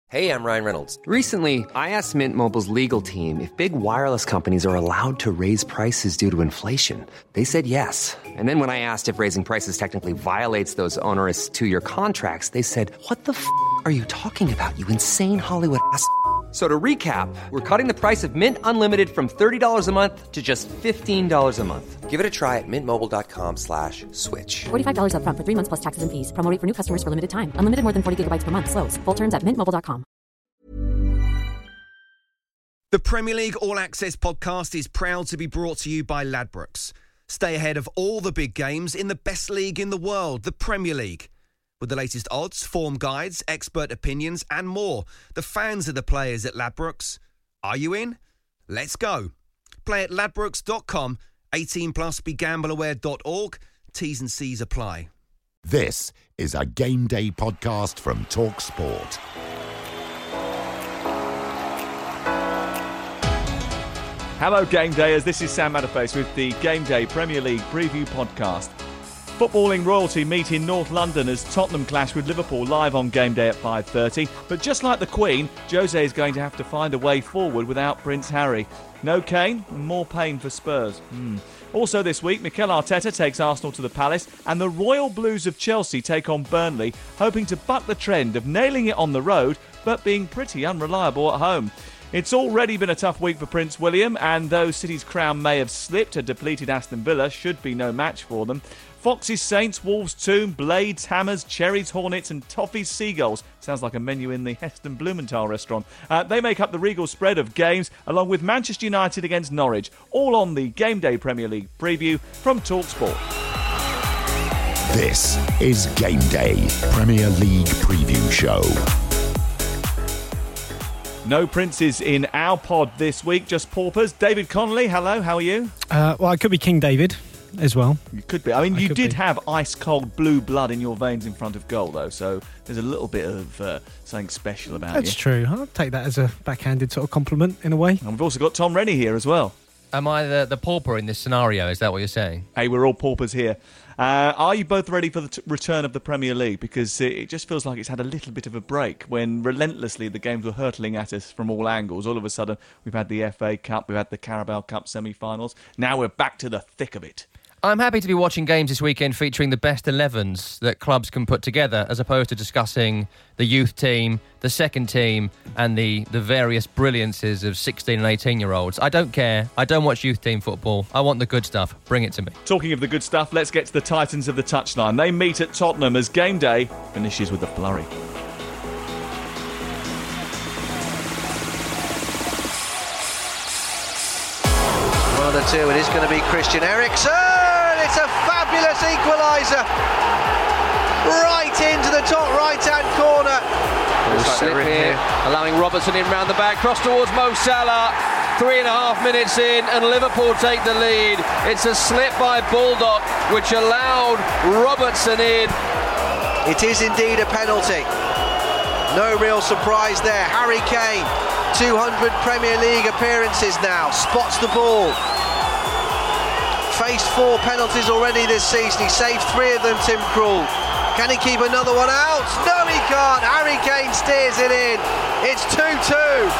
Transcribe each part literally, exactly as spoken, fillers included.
Hey, I'm Ryan Reynolds. Recently, I asked Mint Mobile's legal team if big wireless companies are allowed to raise prices due to inflation. They said yes. And then when I asked if raising prices technically violates those onerous two-year contracts, they said, what the f*** are you talking about, you insane Hollywood ass f- So to recap, we're cutting the price of Mint Unlimited from thirty dollars a month to just fifteen dollars a month. Give it a try at mintmobile.com slash switch. forty-five dollars up front for three months plus taxes and fees. Promo rate for new customers for limited time. Unlimited more than forty gigabytes per month. Slows full terms at mint mobile dot com. The Premier League All Access podcast is proud to be brought to you by Ladbrokes. Stay ahead of all the big games in the best league in the world, the Premier League. With the latest odds, form guides, expert opinions and more, the fans are the players at Ladbrokes. Are you in? Let's go. Play at ladbrokes dot com, eighteen plus, be gamble aware dot org. T's and C's apply. This is a Game Day podcast from TalkSport. Hello Game Dayers, this is Sam Matterface with the Game Day Premier League Preview Podcast. Footballing royalty meet in North London as Tottenham clash with Liverpool live on Game Day at five thirty. But just like the Queen, Jose is going to have to find a way forward without Prince Harry. No Kane, more pain for Spurs. Hmm. Also this week, Mikel Arteta takes Arsenal to the Palace and the Royal Blues of Chelsea take on Burnley, hoping to buck the trend of nailing it on the road but being pretty unreliable at home. It's already been a tough week for Prince William, and though City's crown may have slipped, a depleted Aston Villa should be no match for them. Foxes, Saints, Wolves, Tomb, Blades, Hammers, Cherries, Hornets and Toffees, Seagulls. Sounds like a menu in the Heston Blumenthal restaurant. Uh, they make up the regal spread of games, along with Manchester United against Norwich. All on the Game Day Premier League preview from TalkSport. This is Game Day Premier League Preview Show. No princes in our pod this week, just paupers. David Connolly, hello, how are you? Uh, well, I could be King David as well. You could be. I mean, I you did be. have ice-cold blue blood in your veins in front of goal, though, so there's a little bit of uh, something special about That's you. true. I'll take that as a backhanded sort of compliment in a way. And we've also got Tom Rennie here as well. Am I the, the pauper in this scenario? Is that what you're saying? Hey, we're all paupers here. Uh, are you both ready for the t- return of the Premier League? Because it, it just feels like it's had a little bit of a break when relentlessly the games were hurtling at us from all angles. All of a sudden, we've had the F A Cup, we've had the Carabao Cup semi-finals. Now we're back to the thick of it. I'm happy to be watching games this weekend featuring the best elevens that clubs can put together, as opposed to discussing the youth team, the second team, and the, the various brilliances of sixteen and eighteen-year-olds. I don't care. I don't watch youth team football. I want the good stuff. Bring it to me. Talking of the good stuff, let's get to the Titans of the touchline. They meet at Tottenham as Game Day finishes with a flurry. One or two, it is going to be Christian Eriksen. It's a fabulous equaliser. Right into the top right-hand corner. Slip here, allowing Robertson in round the back, cross towards Mo Salah. Three and a half minutes in, and Liverpool take the lead. It's a slip by Baldock, which allowed Robertson in. It is indeed a penalty. No real surprise there. Harry Kane, two hundred Premier League appearances now, spots the ball. Faced four penalties already this season. He saved three of them, Tim Krul. Can he keep another one out? No, he can't. Harry Kane steers it in. It's two two.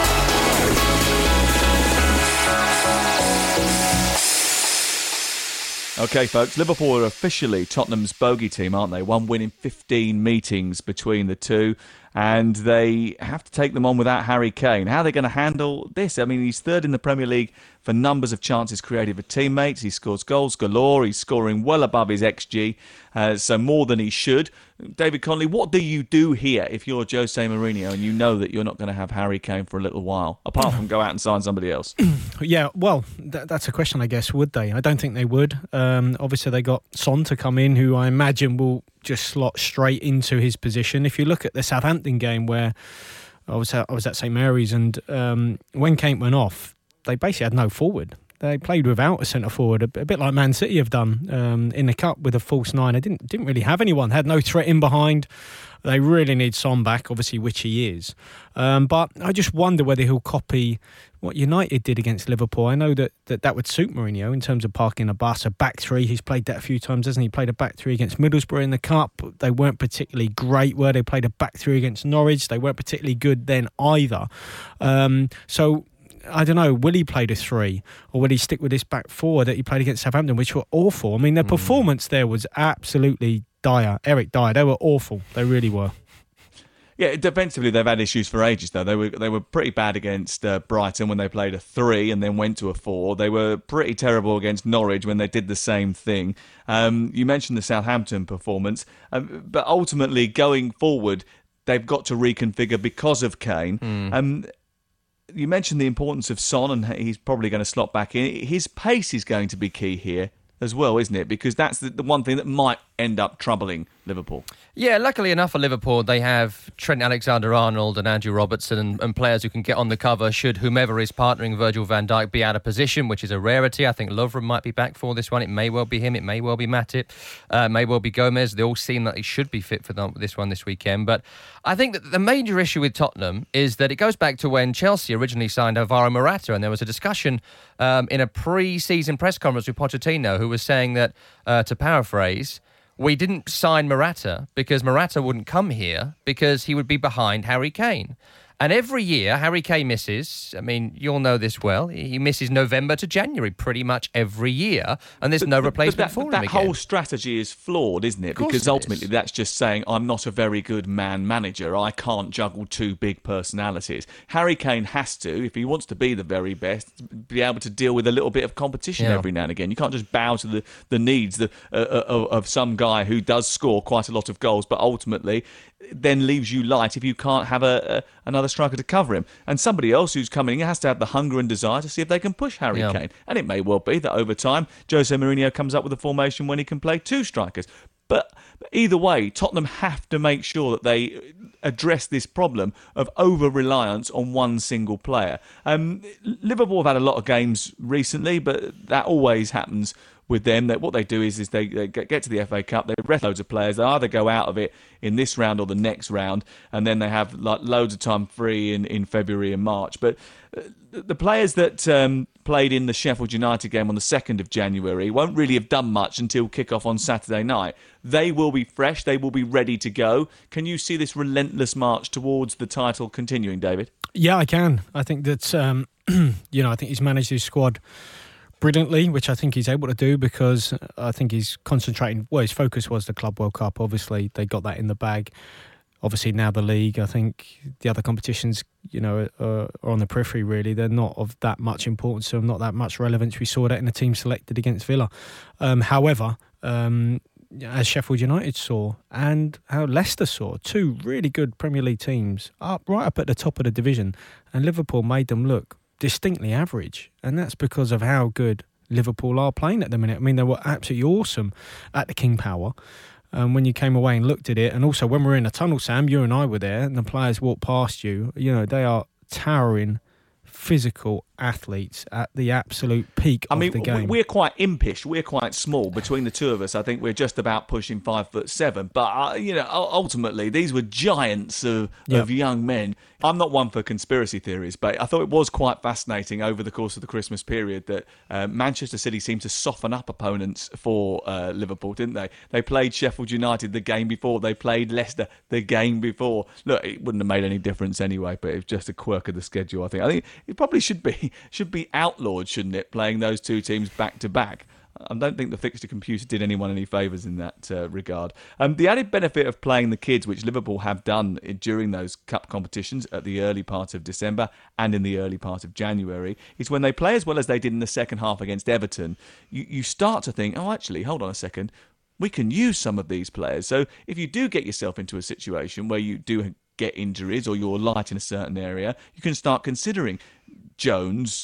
OK, folks, Liverpool are officially Tottenham's bogey team, aren't they? One win in fifteen meetings between the two, and they have to take them on without Harry Kane. How are they going to handle this? I mean, he's third in the Premier League for numbers of chances created for teammates. He scores goals galore. He's scoring well above his X G, uh, so more than he should. David Connolly, what do you do here if you're Jose Mourinho and you know that you're not going to have Harry Kane for a little while, apart from go out and sign somebody else? Yeah, well, th- that's a question, I guess. Would they? I don't think they would. Um, obviously, they got Son to come in, who I imagine will just slot straight into his position. If you look at the Southampton game where I was at, I was at St Mary's, and um, when Kane went off, they basically had no forward. they played without a centre forward, a, a bit like Man City have done um, in the cup with a false nine. They didn't didn't really have anyone, had no threat in behind. They really need Son back, obviously, which he is. Um, but I just wonder whether he'll copy what United did against Liverpool. I know that, that that would suit Mourinho in terms of parking a bus, a back three. He's played that a few times, hasn't he? He played a back three against Middlesbrough in the Cup. They weren't particularly great, were they? Played a back three against Norwich. They weren't particularly good then either. Um, so... I don't know, will he play the three or will he stick with this back four that he played against Southampton, which were awful? I mean, their mm. performance there was absolutely dire. Eric Dyer, they were awful. They really were. Yeah, defensively they've had issues for ages though. They were they were pretty bad against uh, Brighton when they played a three and then went to a four. They were pretty terrible against Norwich when they did the same thing. Um, you mentioned the Southampton performance, um, but ultimately going forward they've got to reconfigure because of Kane. Mm. Um, You mentioned the importance of Son, and he's probably going to slot back in. His pace is going to be key here as well, isn't it? Because that's the, the one thing that might end up troubling Liverpool. Yeah, luckily enough for Liverpool, they have Trent Alexander-Arnold and Andrew Robertson and, and players who can get on the cover should whomever is partnering Virgil van Dijk be out of position, which is a rarity. I think Lovren might be back for this one. It may well be him. It may well be Matip. Uh, may well be Gomez. They all seem that he should be fit for the, this one this weekend. But I think that the major issue with Tottenham is that it goes back to when Chelsea originally signed Alvaro Morata, and there was a discussion um, in a pre-season press conference with Pochettino who was saying that, uh, to paraphrase, we didn't sign Morata because Morata wouldn't come here because he would be behind Harry Kane. And every year, Harry Kane misses. I mean, you'll know this well. He misses November to January pretty much every year, and there's but, no but, replacement but that, for him that again. That whole strategy is flawed, isn't it? Because it ultimately is. That's just saying, I'm not a very good man manager. I can't juggle two big personalities. Harry Kane has to, if he wants to be the very best, be able to deal with a little bit of competition yeah. every now and again. You can't just bow to the, the needs the, uh, of, of some guy who does score quite a lot of goals, but ultimately then leaves you light if you can't have a, a another striker to cover him. And somebody else who's coming in has to have the hunger and desire to see if they can push Harry yeah. Kane. And it may well be that over time, Jose Mourinho comes up with a formation when he can play two strikers. But either way, Tottenham have to make sure that they address this problem of over-reliance on one single player. Um, Liverpool have had a lot of games recently, but that always happens with them. That what they do is, is they, they get to the F A Cup, they rest loads of players, they either go out of it in this round or the next round, and then they have like loads of time free in, in February and March. But the players that um, played in the Sheffield United game on the second of January won't really have done much until kick-off on Saturday night. They will be fresh, they will be ready to go. Can you see this relentless march towards the title continuing, David? Yeah, I can. I think that, um, you know, I think he's managed his squad brilliantly, which I think he's able to do because I think he's concentrating. Well, his focus was the Club World Cup. Obviously, they got that in the bag. Obviously, now the league. I think the other competitions, you know, are, are on the periphery. Really, they're not of that much importance, so not that much relevance. We saw that in the team selected against Villa. Um, however, um, as Sheffield United saw and how Leicester saw, two really good Premier League teams up right up at the top of the division, and Liverpool made them look distinctly average, and that's because of how good Liverpool are playing at the minute. I mean, they were absolutely awesome at the King Power. Um, when you came away and looked at it, and also when we were in the tunnel, Sam, you and I were there, and the players walked past you. You know, they are towering, physical athletes at the absolute peak I of mean, the game. We're quite impish. We're quite small. Between the two of us, I think we're just about pushing five foot seven. But, uh, you know, ultimately, these were giants of, yep. of young men. I'm not one for conspiracy theories, but I thought it was quite fascinating over the course of the Christmas period that uh, Manchester City seemed to soften up opponents for uh, Liverpool, didn't they? They played Sheffield United the game before. They played Leicester the game before. Look, it wouldn't have made any difference anyway, but it was just a quirk of the schedule, I think. I think it probably should be should be outlawed, shouldn't it, playing those two teams back to back? I don't think the fixture computer did anyone any favours in that uh, regard. Um, the added benefit of playing the kids, which Liverpool have done during those cup competitions at the early part of December and in the early part of January, is when they play as well as they did in the second half against Everton, you, you start to think, oh, actually, hold on a second, we can use some of these players. So if you do get yourself into a situation where you do get injuries or you're light in a certain area, you can start considering Jones,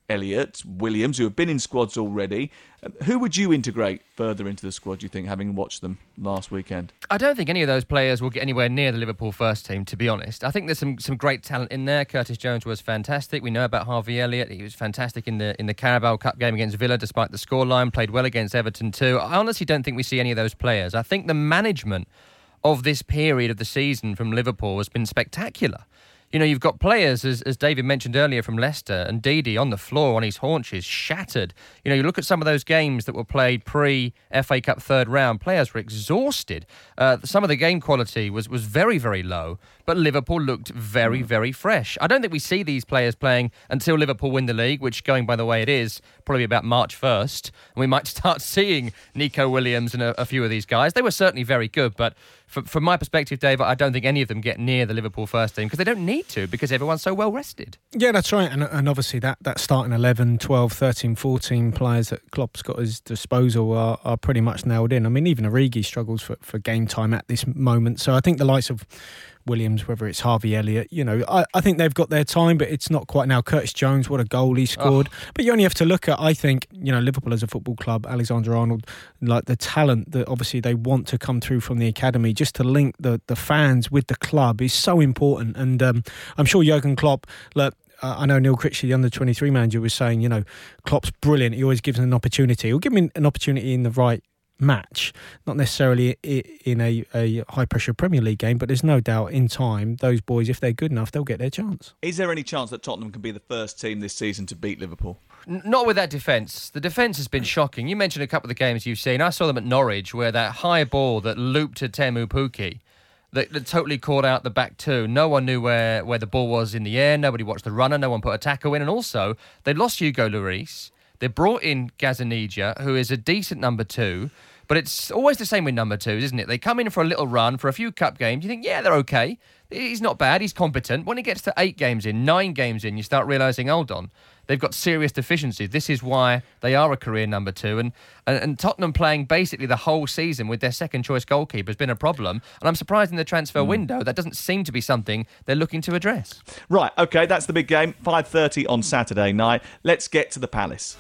Elliott, Williams, who have been in squads already. Who would you integrate further into the squad, do you think, having watched them last weekend? I don't think any of those players will get anywhere near the Liverpool first team, to be honest. I think there's some, some great talent in there. Curtis Jones was fantastic. We know about Harvey Elliott. He was fantastic in the in the Carabao Cup game against Villa, despite the scoreline. Played well against Everton too. I honestly don't think we see any of those players. I think the management of this period of the season from Liverpool has been spectacular. You know, you've got players, as, as David mentioned earlier, from Leicester, and Didi on the floor, on his haunches, shattered. You know, you look at some of those games that were played pre-F A Cup third round, players were exhausted. Uh, some of the game quality was, was very, very low, but Liverpool looked very, very fresh. I don't think we see these players playing until Liverpool win the league, which, going by the way it is, probably about March first. And we might start seeing Nico Williams and a, a few of these guys. They were certainly very good, but from, from my perspective, Dave, I don't think any of them get near the Liverpool first team because they don't need to, because everyone's so well rested. Yeah, that's right. And, and obviously that, that starting eleven, twelve, thirteen, fourteen players that Klopp's got at his disposal are, are pretty much nailed in. I mean, even Origi struggles for, for game time at this moment. So I think the likes of Williams, whether it's Harvey Elliott, you know, I, I think they've got their time, but it's not quite now. Curtis Jones, what a goal he scored. Oh. But you only have to look at, I think, you know, Liverpool as a football club, Alexander-Arnold, like the talent that obviously they want to come through from the academy, just to link the, the fans with the club is so important. And um, I'm sure Jurgen Klopp, look, Uh, I know Neil Critchley, the under twenty-three manager, was saying, you know, Klopp's brilliant. He always gives him an opportunity. He'll give him an opportunity in the right match, not necessarily in a, a high-pressure Premier League game, but there's no doubt in time, those boys, if they're good enough, they'll get their chance. Is there any chance that Tottenham can be the first team this season to beat Liverpool? N- not with that defence. The defence has been shocking. You mentioned a couple of the games you've seen. I saw them at Norwich, where that high ball that looped to Teemu Pukki, That, that totally caught out the back two. No one knew where, where the ball was in the air. Nobody watched the runner. No one put a tackle in. And also, they lost Hugo Lloris. They brought in Gazzaniga, who is a decent number two. But it's always the same with number twos, isn't it? They come in for a little run, for a few cup games. You think, yeah, they're okay. He's not bad. He's competent. When he gets to eight games in, nine games in, you start realising, hold on, they've got serious deficiencies. This is why they are a career number two. And, and, and Tottenham playing basically the whole season with their second-choice goalkeeper has been a problem. And I'm surprised in the transfer mm. window that doesn't seem to be something they're looking to address. Right, OK, that's the big game. five thirty on Saturday night. Let's get to the Palace.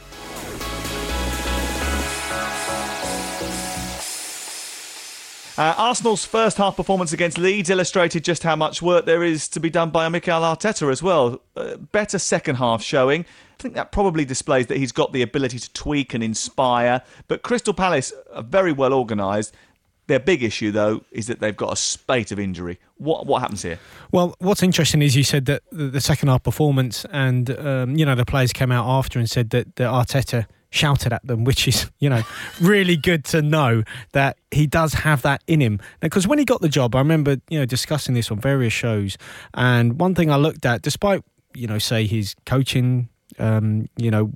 Uh, Arsenal's first half performance against Leeds illustrated just how much work there is to be done by Mikel Arteta as well. Uh, better second half showing. I think that probably displays that he's got the ability to tweak and inspire. But Crystal Palace are very well organised. Their big issue, though, is that they've got a spate of injury. What what happens here? Well, what's interesting is you said that the, the second half performance and, um, you know, the players came out after and said that, that Arteta shouted at them, which is, you know, really good to know that he does have that in him. Because when he got the job, I remember, you know, discussing this on various shows. And one thing I looked at, despite, you know, say his coaching, um, you know,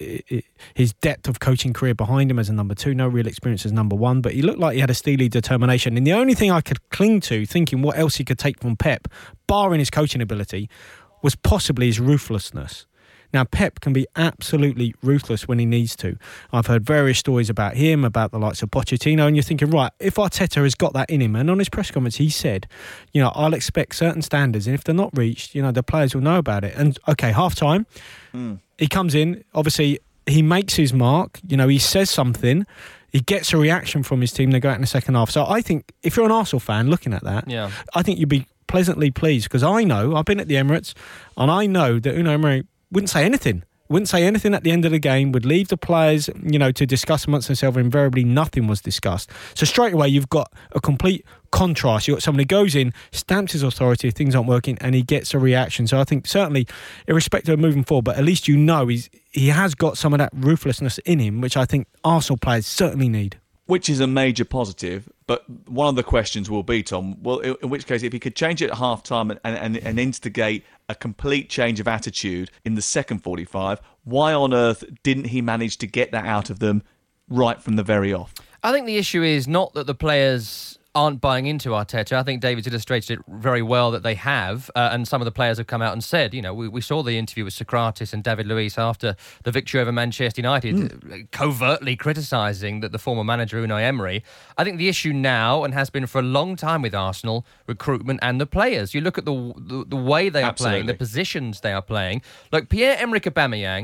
his depth of coaching career behind him as a number two, no real experience as number one, but he looked like he had a steely determination. And the only thing I could cling to, thinking what else he could take from Pep, barring his coaching ability, was possibly his ruthlessness. Now, Pep can be absolutely ruthless when he needs to. I've heard various stories about him, about the likes of Pochettino, and you're thinking, right, if Arteta has got that in him, and on his press conference he said, you know, I'll expect certain standards, and if they're not reached, you know, the players will know about it. And, okay, half-time, mm. he comes in, obviously, he makes his mark, you know, he says something, he gets a reaction from his team, they go out in the second half. So I think, if you're an Arsenal fan looking at that, yeah. I think you'd be pleasantly pleased, because I know, I've been at the Emirates, and I know that Unai Emery wouldn't say anything. Wouldn't say anything at the end of the game, would leave the players, you know, to discuss amongst themselves, and invariably nothing was discussed. So straight away, you've got a complete contrast. You've got someone who goes in, stamps his authority if things aren't working, and he gets a reaction. So I think certainly, irrespective of moving forward, but at least you know he's he has got some of that ruthlessness in him, which I think Arsenal players certainly need. Which is a major positive, but one of the questions will be, Tom, well, in which case, if he could change it at half-time and, and, and instigate a complete change of attitude in the second forty-five, why on earth didn't he manage to get that out of them right from the very off? I think the issue is not that the players aren't buying into Arteta. I think David's illustrated it very well that they have, uh, and some of the players have come out and said, you know, we, we saw the interview with Socrates and David Luiz after the victory over Manchester United, mm. covertly criticising that the former manager Unai Emery. I think the issue now, and has been for a long time with Arsenal, recruitment and the players. You look at the the, the way they are Absolutely. playing, the positions they are playing. Like Pierre-Emerick Aubameyang,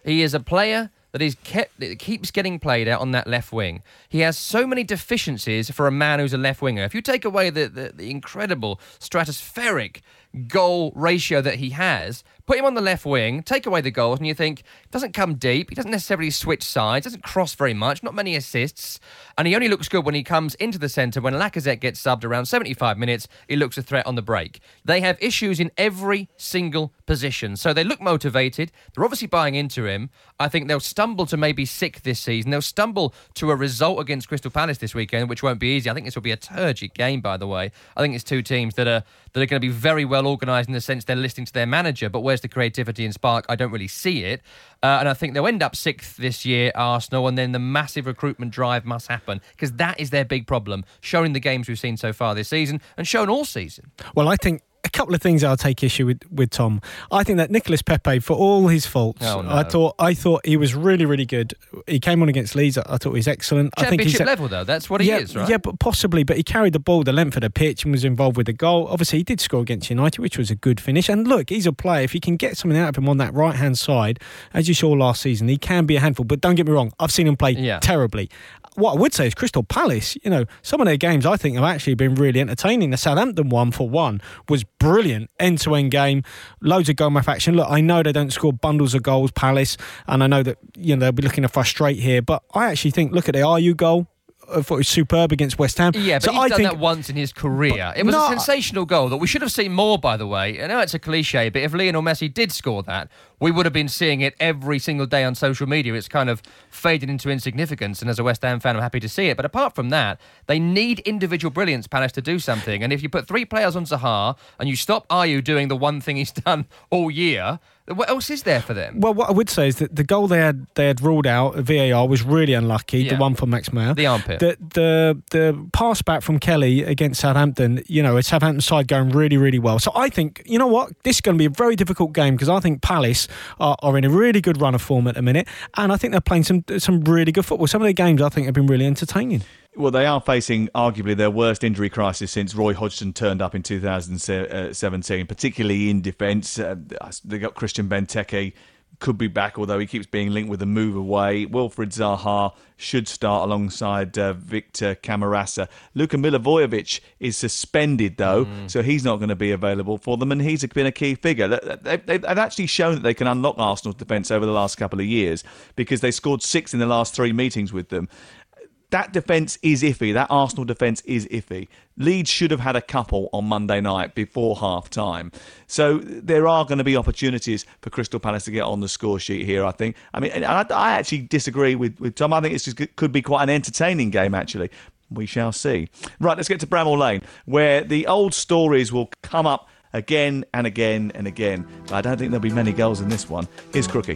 He is a player that is kept that keeps getting played out on that left wing. He has so many deficiencies for a man who's a left winger. If you take away the, the, the incredible stratospheric goal ratio that he has, put him on the left wing, take away the goals, and you think, he doesn't come deep, he doesn't necessarily switch sides, doesn't cross very much, not many assists, and he only looks good when he comes into the centre. When Lacazette gets subbed around seventy-five minutes, he looks a threat on the break. They have issues in every single position, so they look motivated. They're obviously buying into him. I think they'll stumble to maybe sixth this season. They'll stumble to a result against Crystal Palace this weekend, which won't be easy. I think this will be a turgid game, by the way. I think it's two teams that are that are going to be very well organised in the sense they're listening to their manager, but where's the creativity and spark? I don't really see it. Uh, and I think they'll end up sixth this year, Arsenal, and then the massive recruitment drive must happen, because that is their big problem, showing the games we've seen so far this season and shown all season. Well, I think a couple of things I'll take issue with, with Tom. I think that Nicolas Pepe, for all his faults, oh, no. I thought I thought he was really, really good. He came on against Leeds. I thought he was excellent. Championship I think he's, level, though. That's what he yeah, is, right? Yeah, but possibly. But he carried the ball the length of the pitch and was involved with the goal. Obviously, he did score against United, which was a good finish. And look, he's a player. If he can get something out of him on that right-hand side, as you saw last season, he can be a handful. But don't get me wrong, I've seen him play yeah. terribly. What I would say is Crystal Palace, you know, some of their games I think have actually been really entertaining. The Southampton one, for one, was brilliant. End-to-end game, loads of goal action. Look, I know they don't score bundles of goals, Palace, and I know that, you know, they'll be looking to frustrate here, but I actually think, look at the R U goal. I thought it was superb against West Ham. Yeah, but so he's I done think, that once in his career. It was no, a sensational goal that we should have seen more, by the way. I know it's a cliche, but if Lionel Messi did score that, we would have been seeing it every single day on social media. It's kind of faded into insignificance, and as a West Ham fan, I'm happy to see it. But apart from that, they need individual brilliance, Palace, to do something. And if you put three players on Zaha and you stop Ayew doing the one thing he's done all year, what else is there for them? Well, what I would say is that the goal they had they had ruled out, V A R, was really unlucky. Yeah. The one from Max Meyer, the armpit. The the the pass back from Kelly against Southampton. You know, it's Southampton side going really really well. So I think, you know what, this is going to be a very difficult game, because I think Palace are, are in a really good run of form at the minute, and I think they're playing some some really good football. Some of their games I think have been really entertaining. Well, they are facing arguably their worst injury crisis since Roy Hodgson turned up in two thousand seventeen, particularly in defence. Uh, they got Christian Benteke, could be back, although he keeps being linked with a move away. Wilfried Zaha should start alongside uh, Victor Camarasa. Luka Milivojevic is suspended, though, mm. so he's not going to be available for them, and he's been a key figure. They've, they've actually shown that they can unlock Arsenal's defence over the last couple of years, because they scored six in the last three meetings with them. That defence is iffy. That Arsenal defence is iffy. Leeds should have had a couple on Monday night before half-time. So there are going to be opportunities for Crystal Palace to get on the score sheet here, I think. I mean, I, I actually disagree with, with Tom. I think it's just, it could be quite an entertaining game, actually. We shall see. Right, let's get to Bramall Lane, where the old stories will come up again and again and again. But I don't think there'll be many goals in this one. Here's Crookie.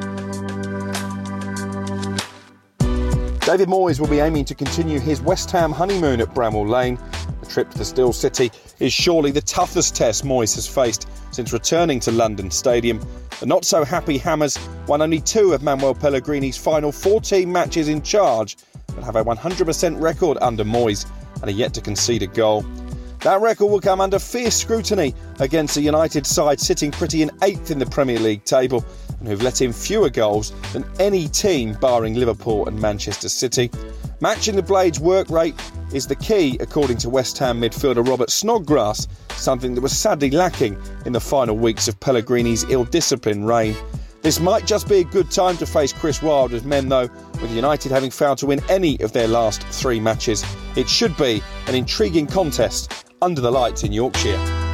David Moyes will be aiming to continue his West Ham honeymoon at Bramall Lane. The trip to the Steel City is surely the toughest test Moyes has faced since returning to London Stadium. The not-so-happy Hammers won only two of Manuel Pellegrini's final fourteen matches in charge, but have a one hundred percent record under Moyes and are yet to concede a goal. That record will come under fierce scrutiny against a United side sitting pretty in eighth in the Premier League table, and who've let in fewer goals than any team barring Liverpool and Manchester City. Matching the Blades' work rate is the key, according to West Ham midfielder Robert Snodgrass, something that was sadly lacking in the final weeks of Pellegrini's ill-disciplined reign. This might just be a good time to face Chris Wilder's men, though, with United having failed to win any of their last three matches. It should be an intriguing contest under the lights in Yorkshire.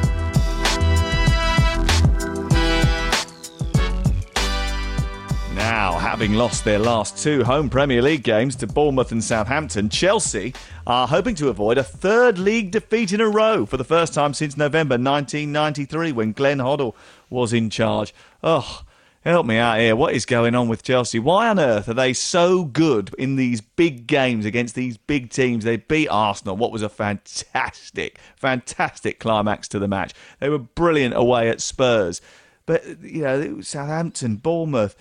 Now, having lost their last two home Premier League games to Bournemouth and Southampton, Chelsea are hoping to avoid a third league defeat in a row for the first time since November nineteen ninety-three, when Glenn Hoddle was in charge. Oh, help me out here. What is going on with Chelsea? Why on earth are they so good in these big games against these big teams? They beat Arsenal. What was a fantastic, fantastic climax to the match. They were brilliant away at Spurs. But, you know, Southampton, Bournemouth,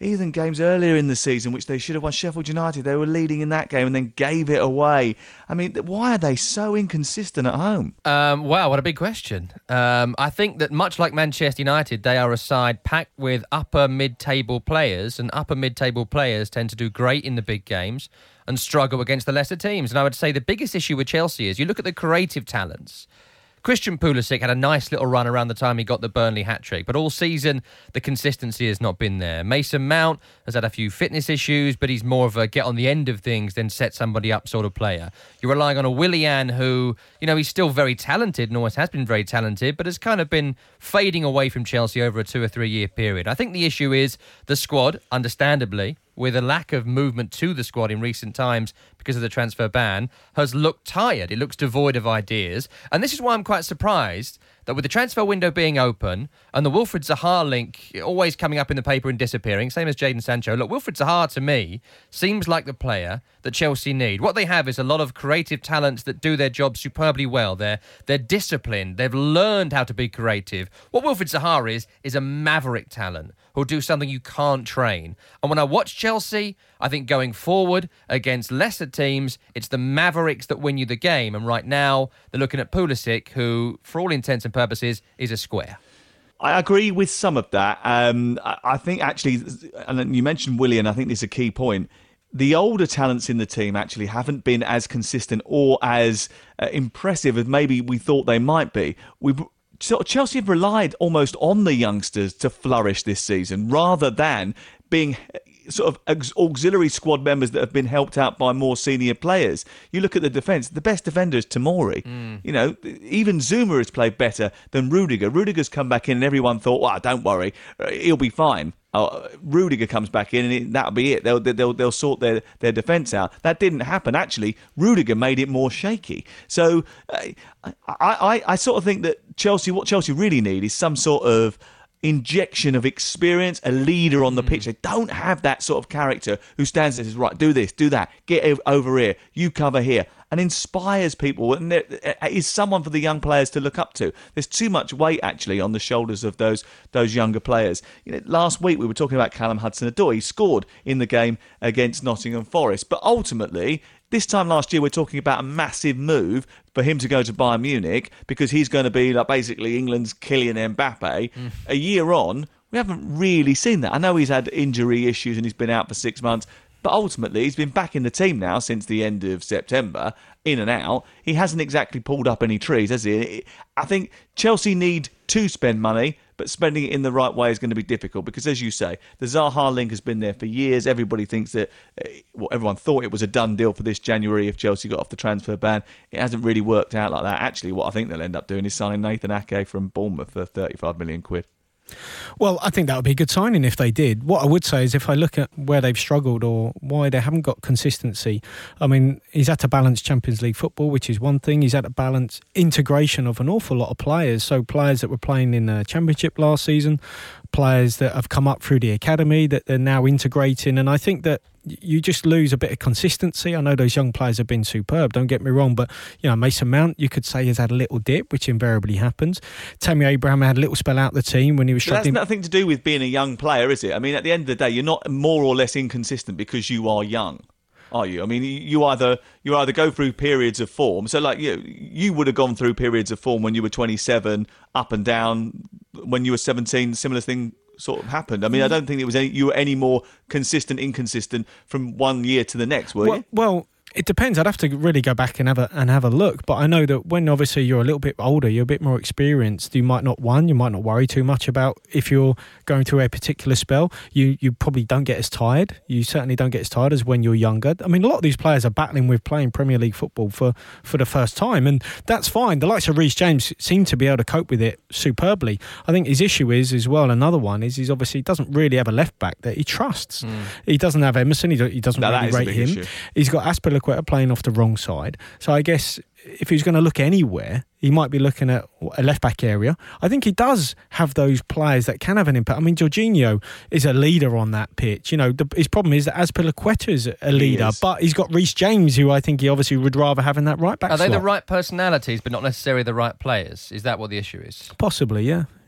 even games earlier in the season, which they should have won. Sheffield United, they were leading in that game and then gave it away. I mean, why are they so inconsistent at home? Um, wow, what a big question. Um, I think that much like Manchester United, they are a side packed with upper mid-table players, and upper mid-table players tend to do great in the big games and struggle against the lesser teams. And I would say the biggest issue with Chelsea is you look at the creative talents. Christian Pulisic had a nice little run around the time he got the Burnley hat-trick, but all season the consistency has not been there. Mason Mount has had a few fitness issues, but he's more of a get on the end of things than set somebody up sort of player. You're relying on a Willian who, you know, he's still very talented and always has been very talented, but has kind of been fading away from Chelsea over a two or three year period. I think the issue is the squad, understandably, with a lack of movement to the squad in recent times because of the transfer ban, has looked tired. It looks devoid of ideas. And this is why I'm quite surprised that with the transfer window being open and the Wilfried Zaha link always coming up in the paper and disappearing, same as Jadon Sancho. Look, Wilfried Zaha, to me, seems like the player that Chelsea need. What they have is a lot of creative talents that do their job superbly well. They're, they're disciplined. They've learned how to be creative. What Wilfried Zaha is, is a maverick talent who'll do something you can't train. And when I watch Chelsea, I think going forward against lesser teams, it's the Mavericks that win you the game. And right now, they're looking at Pulisic, who, for all intents and purposes, is a square. I agree with some of that. Um, I, I think actually, and you mentioned Willian, I think this is a key point. The older talents in the team actually haven't been as consistent or as uh, impressive as maybe we thought they might be. We've So Chelsea have relied almost on the youngsters to flourish this season rather than being sort of auxiliary squad members that have been helped out by more senior players. You look at the defence, the best defender is Tomori. Mm. You know, even Zuma has played better than Rudiger. Rudiger's come back in and everyone thought, well, don't worry, he'll be fine. Oh, Rudiger comes back in and it, that'll be it. They'll they'll they'll sort their, their defence out. That didn't happen. Actually, Rudiger made it more shaky. So uh, I, I I sort of think that Chelsea, what Chelsea really need is some sort of injection of experience, a leader on the mm. pitch. They don't have that sort of character who stands there and says, right, do this, do that, get over here, you cover here, and inspires people. And there is someone for the young players to look up to. There's too much weight, actually, on the shoulders of those those younger players. You know, last week we were talking about Callum Hudson-Odoi. He scored in the game against Nottingham Forest. But ultimately, this time last year, we're talking about a massive move for him to go to Bayern Munich because he's going to be like basically England's Kylian Mbappe. Mm. A year on, we haven't really seen that. I know he's had injury issues and he's been out for six months, but ultimately he's been back in the team now since the end of September, in and out. He hasn't exactly pulled up any trees, has he? I think Chelsea need to spend money, but spending it in the right way is going to be difficult because, as you say, the Zaha link has been there for years. Everybody thinks that, well, everyone thought it was a done deal for this January if Chelsea got off the transfer ban. It hasn't really worked out like that. Actually, what I think they'll end up doing is signing Nathan Ake from Bournemouth for thirty-five million quid. Well, I think that would be a good signing if they did. What I would say is if I look at where they've struggled or why they haven't got consistency, I mean, he's had to balance Champions League football, which is one thing. He's had to balance integration of an awful lot of players. So players that were playing in the Championship last season, players that have come up through the academy that they're now integrating. And I think that you just lose a bit of consistency. I know those young players have been superb, don't get me wrong, but you know, Mason Mount, you could say, has had a little dip, which invariably happens. Tammy Abraham had a little spell out the team when he was struggling. But that's nothing to do with being a young player, is it? I mean, at the end of the day, you're not more or less inconsistent because you are young, are you? I mean, you either you either go through periods of form. So, like you, you would have gone through periods of form when you were twenty-seven, up and down. When you were seventeen, similar thing sort of happened. I mean, I don't think it was any, you were any more consistent, inconsistent from one year to the next, were well, you? Well, it depends. I'd have to really go back and have a and have a look. But I know that when obviously you're a little bit older, you're a bit more experienced. You might not one, you might not worry too much about if you're going through a particular spell. You you probably don't get as tired. You certainly don't get as tired as when you're younger. I mean, a lot of these players are battling with playing Premier League football for, for the first time, and that's fine. The likes of Reece James seem to be able to cope with it superbly. I think his issue is as well. Another one is he's obviously doesn't really have a left back that he trusts. Mm. He doesn't have Emerson. He, he doesn't no, really rate him. Issue. He's got Azpilicueta playing off the wrong side. So I guess if he's going to look anywhere, he might be looking at a left-back area. I think he does have those players that can have an impact. I mean, Jorginho is a leader on that pitch. You know, the, his problem is that Azpilicueta is a leader, he but he's got Reece James, who I think he obviously would rather have in that right-back Are they slot. the right personalities, but not necessarily the right players? Is that what the issue is? Possibly, yeah.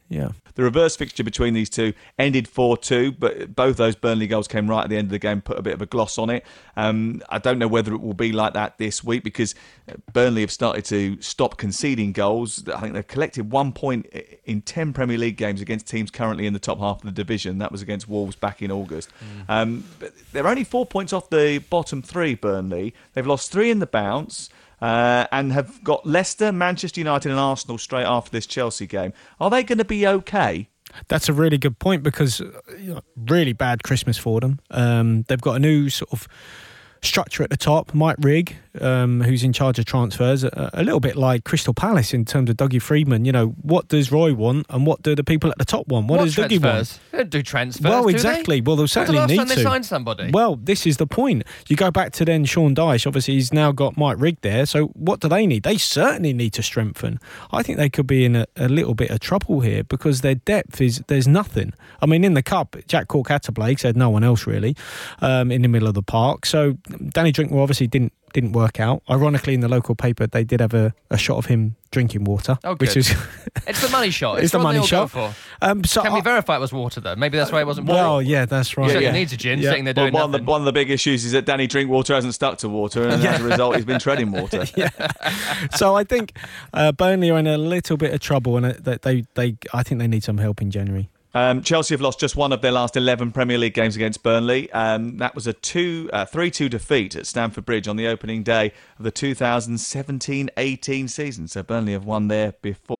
Yeah. The reverse fixture between these two ended four two, but both those Burnley goals came right at the end of the game, put a bit of a gloss on it. Um, I don't know whether it will be like that this week because Burnley have started to stop conceding goals. I think they've collected one point in ten Premier League games against teams currently in the top half of the division. That was against Wolves back in August. Mm. Um, but they're only four points off the bottom three, Burnley. They've lost three in the bounce. Uh, and have got Leicester, Manchester United and Arsenal straight after this Chelsea game. Are they going to be okay? That's a really good point because you know, really bad Christmas for them. Um, they've got a new sort of structure at the top. Mike Rigg, um, who's in charge of transfers, a, a little bit like Crystal Palace in terms of Dougie Freedman. You know, what does Roy want and what do the people at the top want? What, what does transfers? Dougie want? They don't do transfers, Well, do exactly. They? Well, they'll certainly When's the last need time to. they signed somebody? Well, this is the point. You go back to then Sean Dyche. Obviously, he's now got Mike Rigg there. So what do they need? They certainly need to strengthen. I think they could be in a, a little bit of trouble here because their depth is, there's nothing. I mean, in the Cup, Jack Cork had to play because had no one else really um, in the middle of the park. So Danny Drinkwater obviously didn't didn't work out. Ironically, in the local paper, they did have a, a shot of him drinking water. Oh, which good. is It's the money shot. It's, It's the what money they all shot. go for. Um, so Can we I- verify it was water, though? Maybe that's why it wasn't Well, water. yeah, that's right. He certainly Yeah. needs a gin, Yeah. sitting there Well, doing one, of nothing. the, one of the big issues is that Danny Drinkwater hasn't stuck to water, and as a result, he's been treading water. yeah. So I think uh, Burnley are in a little bit of trouble, and they, they, they, I think they need some help in January. Um, Chelsea have lost just one of their last eleven Premier League games against Burnley. Um, that was a two, uh, three two defeat at Stamford Bridge on the opening day of the two thousand seventeen eighteen season. So Burnley have won there before.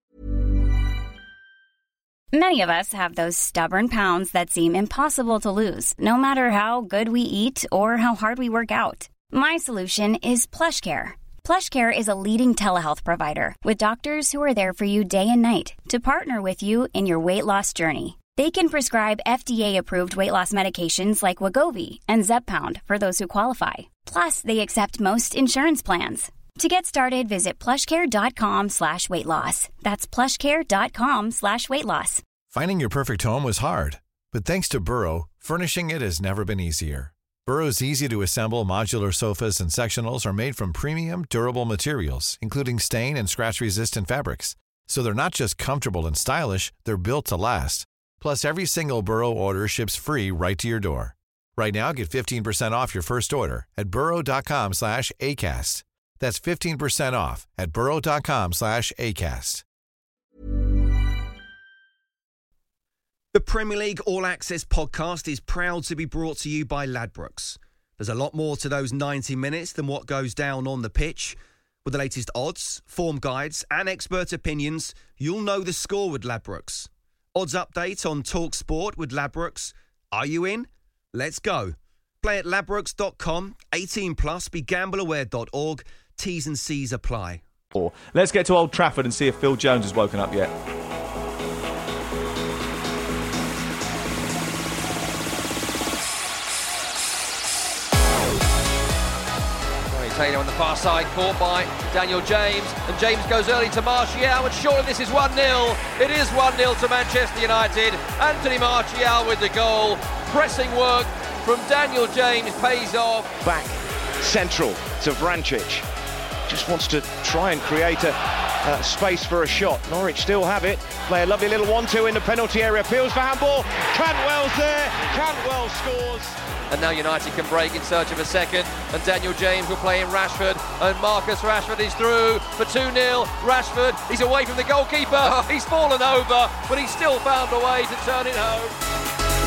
Many of us have those stubborn pounds that seem impossible to lose, no matter how good we eat or how hard we work out. My solution is PlushCare. PlushCare is a leading telehealth provider with doctors who are there for you day and night to partner with you in your weight loss journey. They can prescribe F D A-approved weight loss medications like Wegovy and Zepbound for those who qualify. Plus, they accept most insurance plans. To get started, visit plushcare.com slash weight loss. That's plushcare.com slash weight loss. Finding your perfect home was hard, but thanks to Burrow, furnishing it has never been easier. Burrow's easy-to-assemble modular sofas and sectionals are made from premium, durable materials, including stain and scratch-resistant fabrics. So they're not just comfortable and stylish, they're built to last. Plus, every single Burrow order ships free right to your door. Right now, get fifteen percent off your first order at burrow.com slash ACAST. That's fifteen percent off at burrow.com slash ACAST. The Premier League All Access podcast is proud to be brought to you by Ladbrokes. There's a lot more to those ninety minutes than what goes down on the pitch. With the latest odds, form guides and expert opinions, you'll know the score with Ladbrokes. Odds update on Talk Sport with Ladbrokes. Are you in? Let's go. Play at ladbrokes dot com, eighteen plus, be gamble aware dot org. T's and C's apply. Let's get to Old Trafford and see if Phil Jones has woken up yet. Taylor on the far side, caught by Daniel James, and James goes early to Martial, and surely this is one nil. It is one nil to Manchester United. Anthony Martial with the goal. Pressing work from Daniel James pays off. Back central to Vrancic. Just wants to try and create a uh, space for a shot. Norwich still have it. Play a lovely little one two in the penalty area. Appeals for handball. Cantwell's there. Cantwell scores. And now United can break in search of a second, and Daniel James will play in Rashford, and Marcus Rashford is through for two nil. Rashford, he's away from the goalkeeper, he's fallen over, but he's still found a way to turn it home.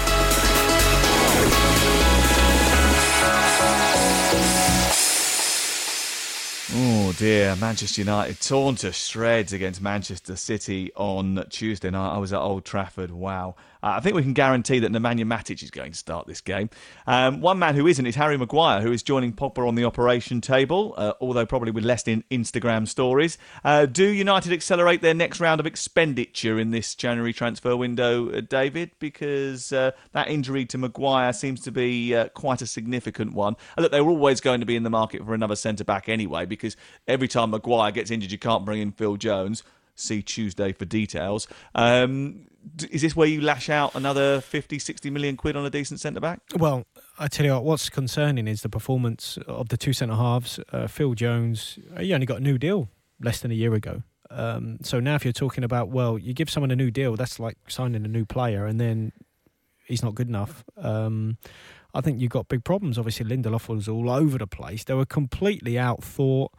Oh dear, Manchester United torn to shreds against Manchester City on Tuesday night. I was at Old Trafford. Wow. Uh, I think we can guarantee that Nemanja Matic is going to start this game. Um, one man who isn't is Harry Maguire, who is joining Pogba on the operation table, uh, although probably with less in Instagram stories. Uh, do United accelerate their next round of expenditure in this January transfer window, uh, David? Because uh, that injury to Maguire seems to be uh, quite a significant one. Uh, look, they were always going to be in the market for another centre-back anyway, because every time Maguire gets injured, you can't bring in Phil Jones. See Tuesday for details. Um, is this where you lash out another fifty, sixty million quid on a decent centre-back? Well, I tell you what, what's concerning is the performance of the two centre-halves. Uh, Phil Jones, he only got a new deal less than a year ago. Um, so now if you're talking about, well, you give someone a new deal, that's like signing a new player and then he's not good enough. Um, I think you've got big problems. Obviously, Lindelof was all over the place. They were completely out-thought,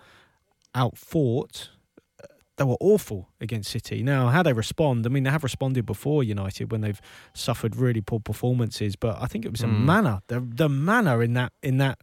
out-fought. They were awful against City. Now, how they respond, I mean, they have responded before, United, when they've suffered really poor performances, but I think it was the Mm. manner. The the manner in that in that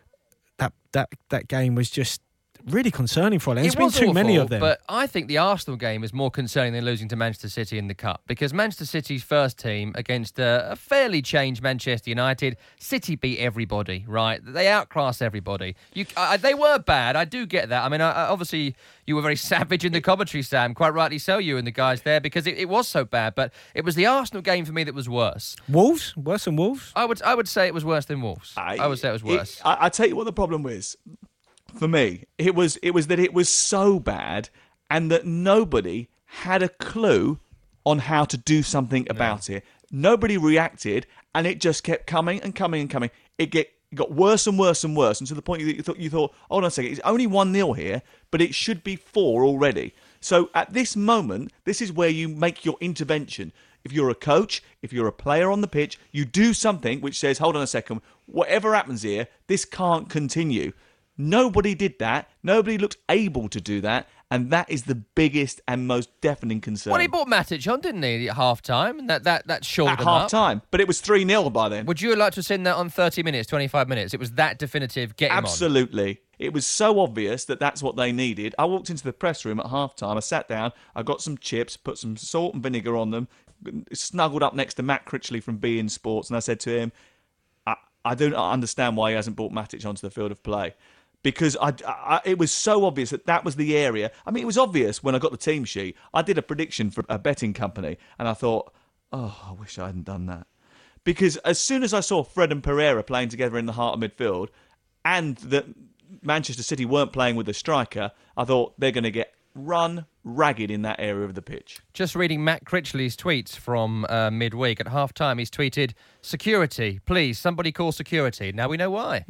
that that, that game was just really concerning for them. There's It been was too many awful, of them. But I think the Arsenal game is more concerning than losing to Manchester City in the Cup, because Manchester City's first team against a, a fairly changed Manchester United, City beat everybody, right? They outclassed everybody. You, I, they were bad, I do get that. I mean, I, I, obviously, you were very savage in the commentary, Sam, quite rightly so, you and the guys there, because it, it was so bad. But it was the Arsenal game for me that was worse. Wolves? Worse than Wolves? I would I would say it was worse than Wolves. I, I would say it was worse. It, I, I tell you what the problem is. For me, it was it was that it was so bad and that nobody had a clue on how to do something about it. Nobody reacted, and it just kept coming and coming and coming. It get it got worse and worse and worse, and to the point you thought, you thought, hold on a second, it's only one nil here, but it should be four already. So at this moment, this is where you make your intervention. If you're a coach, if you're a player on the pitch, you do something which says, hold on a second, whatever happens here, this can't continue. Nobody did that. Nobody looked able to do that. And that is the biggest and most deafening concern. Well, he brought Matic on, didn't he, at half-time? And that, that, that shored At them up. half-time. But it was three nil by then. Would you have liked to have seen that on thirty minutes, twenty-five minutes? It was that definitive, get him on. Absolutely. It was so obvious that that's what they needed. I walked into the press room at half-time. I sat down. I got some chips, put some salt and vinegar on them, snuggled up next to Matt Critchley from beIN Sports, and I said to him, I, I don't understand why he hasn't brought Matic onto the field of play. Because I, I, it was so obvious that that was the area. I mean, it was obvious when I got the team sheet. I did a prediction for a betting company, and I thought, oh, I wish I hadn't done that. Because as soon as I saw Fred and Pereira playing together in the heart of midfield, and that Manchester City weren't playing with a striker, I thought they're going to get run ragged in that area of the pitch. Just reading Matt Critchley's tweets from uh, midweek. At half-time, he's tweeted, security, please, somebody call security. Now we know why.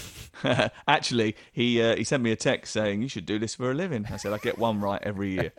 Actually, he uh, he sent me a text saying, you should do this for a living. I said, I get one right every year.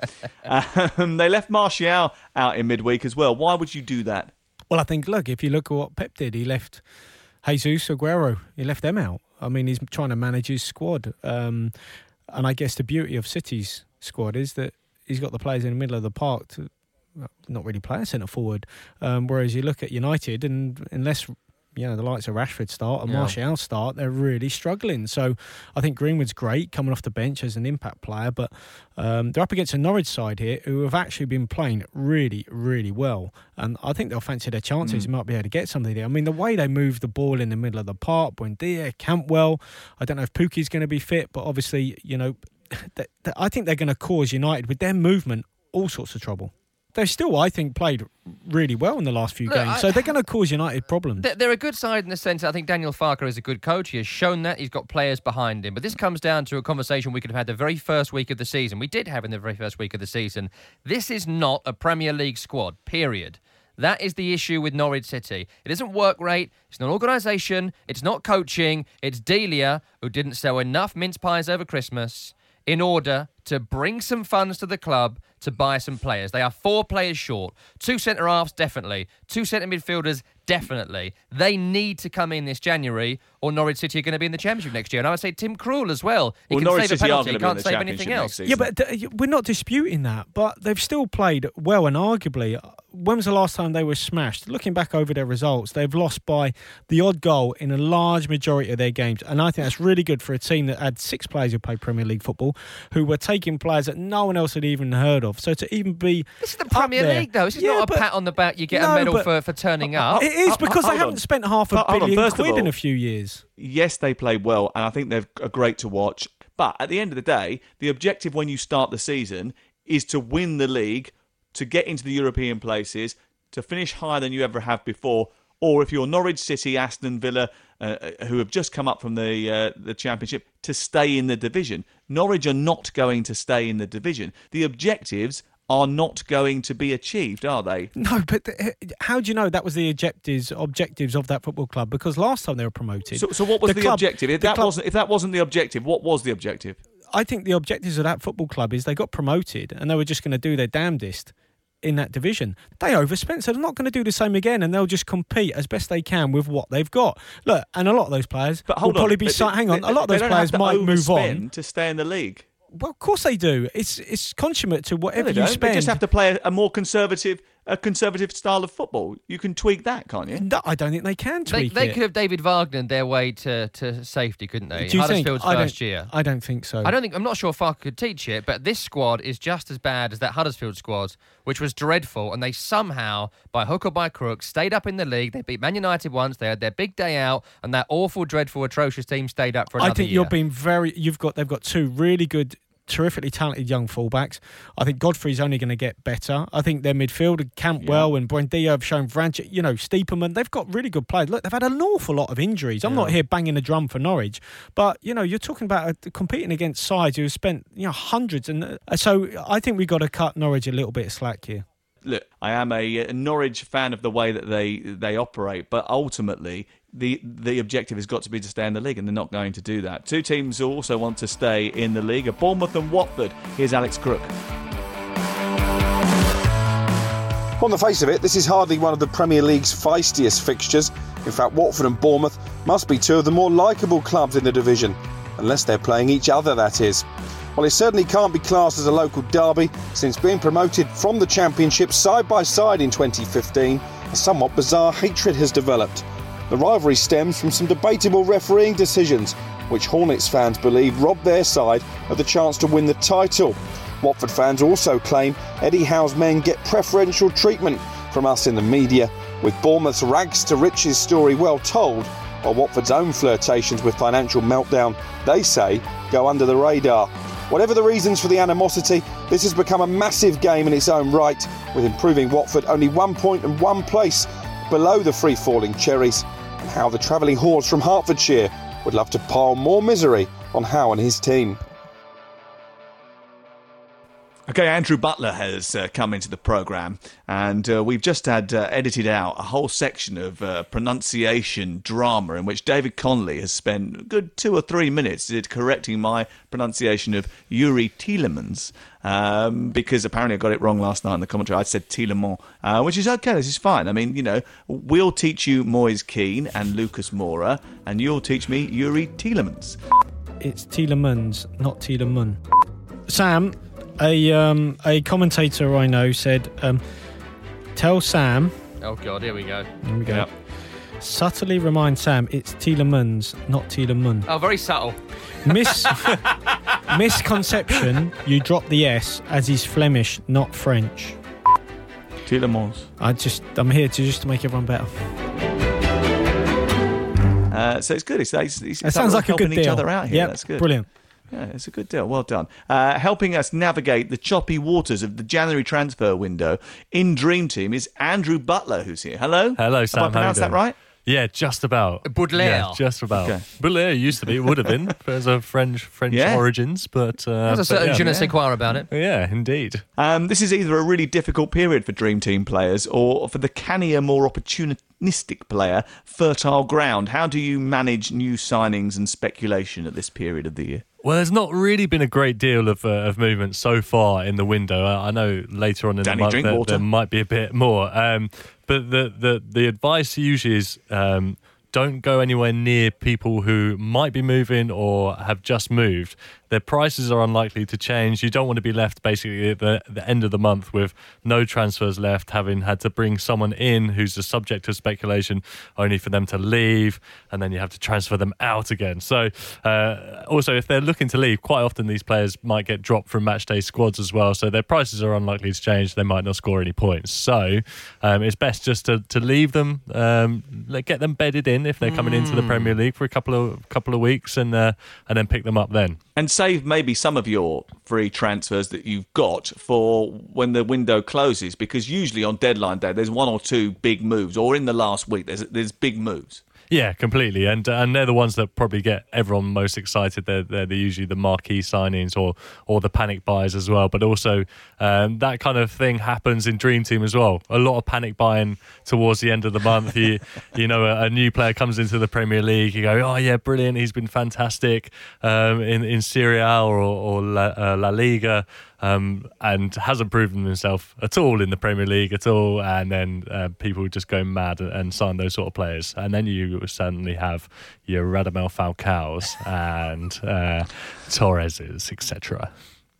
um, they left Martial out in midweek as well. Why would you do that? Well, I think, look, if you look at what Pep did, he left Jesus, Aguero, he left them out. I mean, he's trying to manage his squad. Um, and I guess the beauty of City's squad is that he's got the players in the middle of the park to not really play a centre forward. Um, whereas you look at United, and unless... you know, the likes of Rashford start and Yeah. Martial start, they're really struggling. So I think Greenwood's great coming off the bench as an impact player, but um, they're up against a Norwich side here who have actually been playing really, really well. And I think they'll fancy their chances. Mm. They might be able to get something there. I mean, the way they move the ball in the middle of the park, Buendia, Cantwell, I don't know if Pukki's going to be fit, but obviously, you know, th- th- I think they're going to cause United, with their movement, all sorts of trouble. They've still, I think, played really well in the last few Look, games. I- So they're going to cause United problems. They're- They're a good side in the sense that I think Daniel Farke is a good coach. He has shown that. He's got players behind him. But this comes down to a conversation we could have had the very first week of the season. We did have in the very first week of the season. This is not a Premier League squad, period. That is the issue with Norwich City. It isn't work rate, it's not organisation, it's not coaching, it's Delia, who didn't sell enough mince pies over Christmas in order to bring some funds to the club to buy some players. They are four players short. Two centre-halves, definitely. Two centre midfielders, definitely. They need to come in this January, or Norwich City are going to be in the Championship next year. And I would say Tim Krul as well. He Well, can Norwich save a City are penalty, he going to be in can't the save anything Championship else. next Yeah, but th- we're not disputing that. But they've still played well, and arguably, when was the last time they were smashed? Looking back over their results, they've lost by the odd goal in a large majority of their games. And I think that's really good for a team that had six players who played Premier League football, who were taking players that no one else had even heard of. So to even be This is the Premier there, League, though. This is Yeah, not a but- pat on the back. You get No, a medal but- for, for turning up. It is, because they hold haven't on. spent half a Hold on, billion first of quid in all- a few years. Yes, they played well, and I think they're great to watch. But at the end of the day, the objective when you start the season is to win the league, to get into the European places, to finish higher than you ever have before. Or if you're Norwich City, Aston Villa, uh, who have just come up from the uh, the Championship, to stay in the division. Norwich are not going to stay in the division. The objectives are not going to be achieved, are they? No, but th- how do you know that was the objectives objectives of that football club? Because last time they were promoted. So, so what was the, club- objective? If the that club- wasn't if that wasn't the objective, what was the objective? I think the objectives of that football club is they got promoted and they were just going to do their damnedest in that division. They overspent, so they're not going to do the same again, and they'll just compete as best they can with what they've got. Look, and a lot of those players but will hold probably on. be... They, si- hang on, they, a lot of those they don't players have to might move on. overspend to stay in the league. Well, of course they do. It's it's consummate to whatever No, they you don't. spend. They just have to play a, a more conservative, a conservative style of football. You can tweak that, can't you? No, I don't think they can They, tweak they it. could have David Wagner their way to, to safety, couldn't they? Do you think? Huddersfield's I don't- first year. I don't think so. I don't think. I'm not sure if I could teach it, but this squad is just as bad as that Huddersfield squad, which was dreadful. And they somehow, by hook or by crook, stayed up in the league. They beat Man United once. They had their big day out, and that awful, dreadful, atrocious team stayed up for another I think year. you're being very... You've got... They've got two really good... terrifically talented young fullbacks. I think Godfrey's only going to get better. I think their midfield, Campbell yeah. and Buendia have shown Vrancic, you know, Stiepermann, they've got really good players. Look, they've had an awful lot of injuries. I'm yeah. not here banging the drum for Norwich, but, you know, you're talking about uh, competing against sides who have spent, you know, hundreds. And uh, so I think we've got to cut Norwich a little bit of slack here. Look, I am a, a Norwich fan of the way that they they operate, but ultimately the the objective has got to be to stay in the league, and they're not going to do that. Two teams who also want to stay in the league are Bournemouth and Watford. Here's Alex Crook. On the face of it, this is hardly one of the Premier League's feistiest fixtures. In fact, Watford and Bournemouth must be two of the more likeable clubs in the division, unless they're playing each other, that is. Well, it certainly can't be classed as a local derby, since being promoted from the Championship side by side in twenty fifteen, a somewhat bizarre hatred has developed. The rivalry stems from some debatable refereeing decisions, which Hornets fans believe robbed their side of the chance to win the title. Watford fans also claim Eddie Howe's men get preferential treatment from us in the media, with Bournemouth's rags to riches story well told, while Watford's own flirtations with financial meltdown, they say, go under the radar. Whatever the reasons for the animosity, this has become a massive game in its own right, with improving Watford only one point and one place below the free-falling Cherries, and how the travelling hordes from Hertfordshire would love to pile more misery on Howe and his team. Okay, Andrew Butler has uh, come into the programme, and uh, we've just had uh, edited out a whole section of uh, pronunciation drama in which David Connolly has spent a good two or three minutes correcting my pronunciation of Yuri Tielemans, um, because apparently I got it wrong last night in the commentary. I said Tielemans, uh, which is okay, this is fine. I mean, you know, we'll teach you Moise Keane and Lucas Moura, and you'll teach me Yuri Tielemans. It's Tielemans, not Tielemans. Sam... A um, a commentator I know said, um, tell Sam... Oh, God, here we go. Here we go. Yep. Subtly remind Sam it's Tielemans, not Tielemans. Oh, very subtle. Mis- misconception, you drop the S as he's Flemish, not French. Tielemans. I just, I'm here to just to make everyone better. Uh, so it's good. It's, it's, it's, it sounds like a good deal. Each other out here. Yep, That's good. Brilliant. Yeah, it's a good deal. Well done. Uh, helping us navigate the choppy waters of the January transfer window in Dream Team is Andrew Butler, who's here. Hello. Hello, Sam. Have I pronounced that right? Yeah, just about. Baudelaire. Yeah, just about. Okay. Baudelaire used to be, it would have been, as a French French Yeah. origins, but... Uh, There's a certain but, yeah. je ne sais quoi about it. Yeah, indeed. Um, this is either a really difficult period for Dream Team players or for the cannier, more opportunistic player, fertile ground. How do you manage new signings and speculation at this period of the year? Well, there's not really been a great deal of uh, of movement so far in the window. I, I know later on in Danny the month there, there might be a bit more. Um, but the, the, the advice usually is um, don't go anywhere near people who might be moving or have just moved. Their prices are unlikely to change. You don't want to be left basically at the, the end of the month with no transfers left, having had to bring someone in who's the subject of speculation only for them to leave, and then you have to transfer them out again. So uh, also, if they're looking to leave, quite often these players might get dropped from matchday squads as well, so their prices are unlikely to change. They might not score any points. So um, it's best just to, to leave them, um, get them bedded in if they're coming mm. into the Premier League for a couple of couple of weeks, and uh, and then pick them up then. And save maybe some of your free transfers that you've got for when the window closes, because usually on deadline day there's one or two big moves, or in the last week there's there's big moves. Yeah, completely, and and they're the ones that probably get everyone most excited. They're they're the, usually the marquee signings or or the panic buys as well. But also um, that kind of thing happens in Dream Team as well. A lot of panic buying towards the end of the month. you you know, a, a new player comes into the Premier League. You go, oh yeah, brilliant. He's been fantastic um, in in Serie A or or La, uh, La Liga. Um, and hasn't proven himself at all in the Premier League at all, and then uh, people just go mad and, and sign those sort of players, and then you certainly have your Radamel Falcaos and uh, Torreses, et cetera.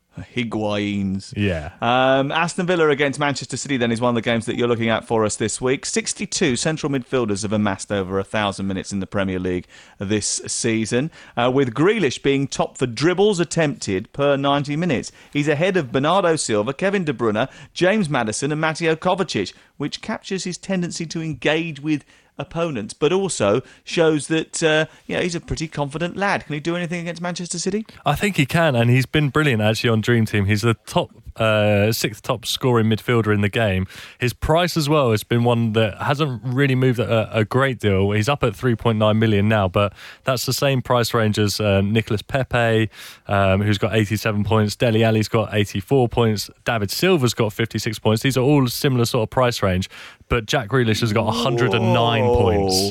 Higuain's. Yeah. Um, Aston Villa against Manchester City then is one of the games that you're looking at for us this week. sixty-two central midfielders have amassed over one thousand minutes in the Premier League this season, uh, with Grealish being top for dribbles attempted per ninety minutes. He's ahead of Bernardo Silva, Kevin De Bruyne, James Maddison and Mateo Kovacic, which captures his tendency to engage with opponents, but also shows that uh, you know, he's a pretty confident lad. Can he do anything against Manchester City? I think he can, and he's been brilliant actually on Dream Team. He's the top uh, sixth top scoring midfielder in the game. His price as well has been one that hasn't really moved a, a great deal. He's up at three point nine million now, but that's the same price range as uh, Nicolas Pepe, um, who's got eighty-seven points. Dele Alli's got eighty-four points. David Silva's got fifty-six points. These are all similar sort of price range, but Jack Grealish has got one hundred nine Whoa. points.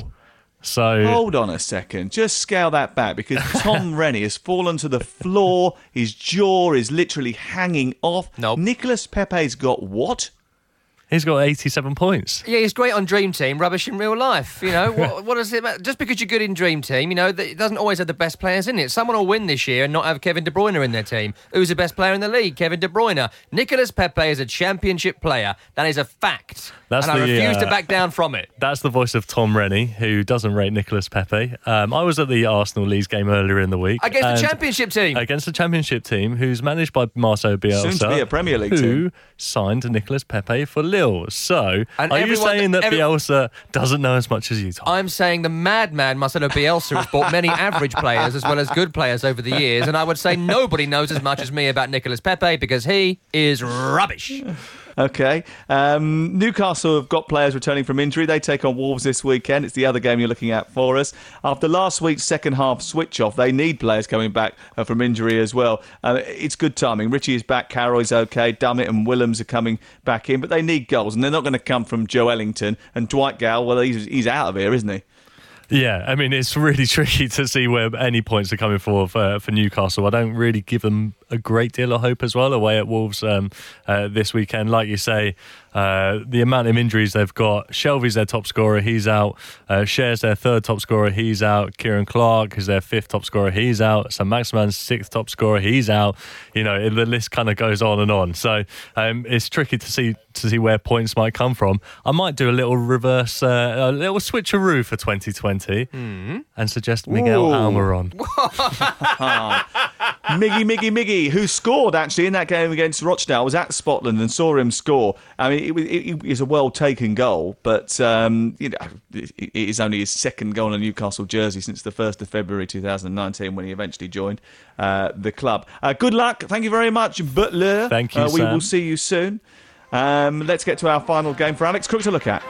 So hold on a second, just scale that back, because Tom Rennie has fallen to the floor. His jaw is literally hanging off. No, nope. Nicolas Pepe's got what? He's got eighty-seven points. Yeah, he's great on Dream Team, rubbish in real life. You know, what, what does it matter? Just because you're good in Dream Team, you know, it doesn't always have the best players in it. Someone will win this year and not have Kevin De Bruyne in their team. Who's the best player in the league? Kevin De Bruyne. Nicolas Pepe is a championship player. That is a fact. That's and the, I refuse uh, to back down from it. That's the voice of Tom Rennie, who doesn't rate Nicolas Pepe. Um, I was at the Arsenal Leeds game earlier in the week. Against the championship team. Against the championship team, who's managed by Marcelo Bielsa. Soon to be a Premier League who team. signed Nicolas Pepe for Lille. So, And are you everyone- saying that every- Bielsa doesn't know as much as you, Tom? I'm saying the madman Marcelo Bielsa has bought many average players as well as good players over the years, and I would say nobody knows as much as me about Nicolas Pepe because he is rubbish. Okay. Um, Newcastle have got players returning from injury. They take on Wolves this weekend. It's the other game you're looking at for us. After last week's second half switch off, they need players coming back uh, from injury as well. Uh, it's good timing. Richie is back. Carroll's okay. Dummett and Willems are coming back in, but they need goals, and they're not going to come from Joe Ellington. And Dwight Gale, well, he's, he's out of here, isn't he? Yeah, I mean, it's really tricky to see where any points are coming for for, for Newcastle. I don't really give them a great deal of hope as well away at Wolves um, uh, this weekend. Like you say, uh, the amount of injuries they've got. Shelvey's their top scorer, he's out. Uh, Cher's their third top scorer, he's out. Kieran Clark is their fifth top scorer, he's out. St Maximan's sixth top scorer, he's out. You know, the list kind of goes on and on. So um, it's tricky to see to see where points might come from. I might do a little reverse, uh, a little switcheroo for twenty twenty mm. and suggest Miguel Ooh. Almiron. Miggy, Miggy, Miggy, who scored actually in that game against Rochdale, was at Scotland and saw him score. I mean, it, it, it was a well-taken goal, but um, you know, it, it is only his second goal in a Newcastle jersey since the first of February two thousand nineteen when he eventually joined uh, the club. Uh, good luck. Thank you very much, Butler. Thank you, uh, We Sam. will see you soon. Um, let's get to our final game for Alex Crook to look at.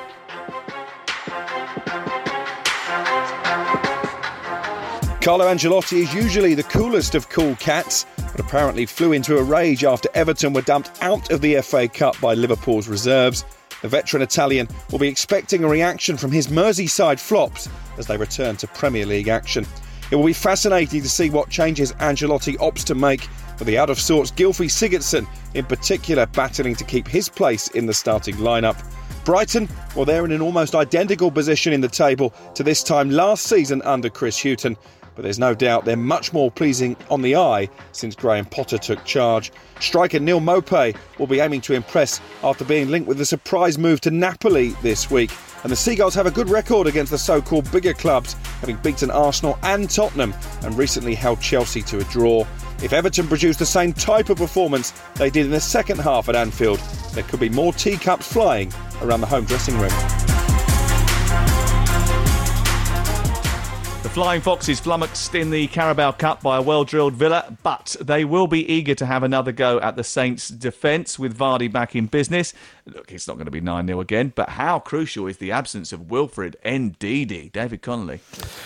Carlo Ancelotti is usually the coolest of cool cats, but apparently flew into a rage after Everton were dumped out of the F A Cup by Liverpool's reserves. The veteran Italian will be expecting a reaction from his Merseyside flops as they return to Premier League action. It will be fascinating to see what changes Ancelotti opts to make, with the out-of-sorts Gylfi Sigurdsson in particular battling to keep his place in the starting lineup. Brighton, well, they're in an almost identical position in the table to this time last season under Chris Hughton, but there's no doubt they're much more pleasing on the eye since Graham Potter took charge. Striker Neil Maupay will be aiming to impress after being linked with a surprise move to Napoli this week. And the Seagulls have a good record against the so-called bigger clubs, having beaten Arsenal and Tottenham and recently held Chelsea to a draw. If Everton produce the same type of performance they did in the second half at Anfield, there could be more teacups flying around the home dressing room. The Flying Foxes flummoxed in the Carabao Cup by a well-drilled Villa, but they will be eager to have another go at the Saints' defence with Vardy back in business. Look, it's not going to be nine nil again, but how crucial is the absence of Wilfred Ndidi? David Connolly.